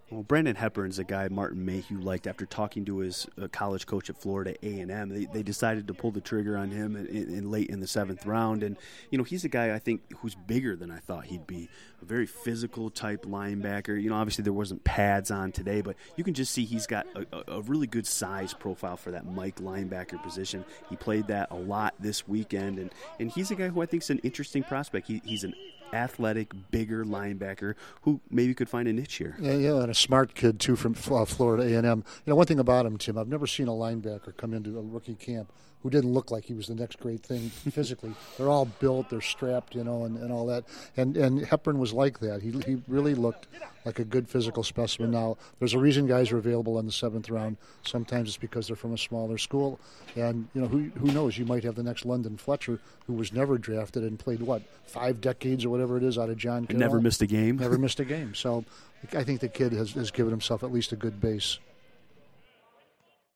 Well, Brandon Hepburn's a guy Martin Mayhew liked after talking to his college coach at Florida A&M. They decided to pull the trigger on him in late in the 7th round. And, he's a guy I think who's bigger than I thought he'd be. A very physical type linebacker. Obviously there wasn't pads on today, but you can just see he's got a really good size profile for that Mike linebacker position. He played that a lot this weekend. And he's a guy who I think is an interesting prospect. He's an athletic, bigger linebacker who maybe could find a niche here. Yeah, and a smart kid, too, from Florida A&M. One thing about him, Tim, I've never seen a linebacker come into a rookie camp who didn't look like he was the next great thing physically. They're all built, they're strapped, and all that. And Hepburn was like that. He really looked like a good physical specimen. Now, there's a reason guys are available in the 7th round. Sometimes it's because they're from a smaller school. And, who knows? You might have the next London Fletcher, who was never drafted and played, 5 decades or whatever it is out of John Carroll. Never missed a game. Never missed a game. So I think the kid has given himself at least a good base.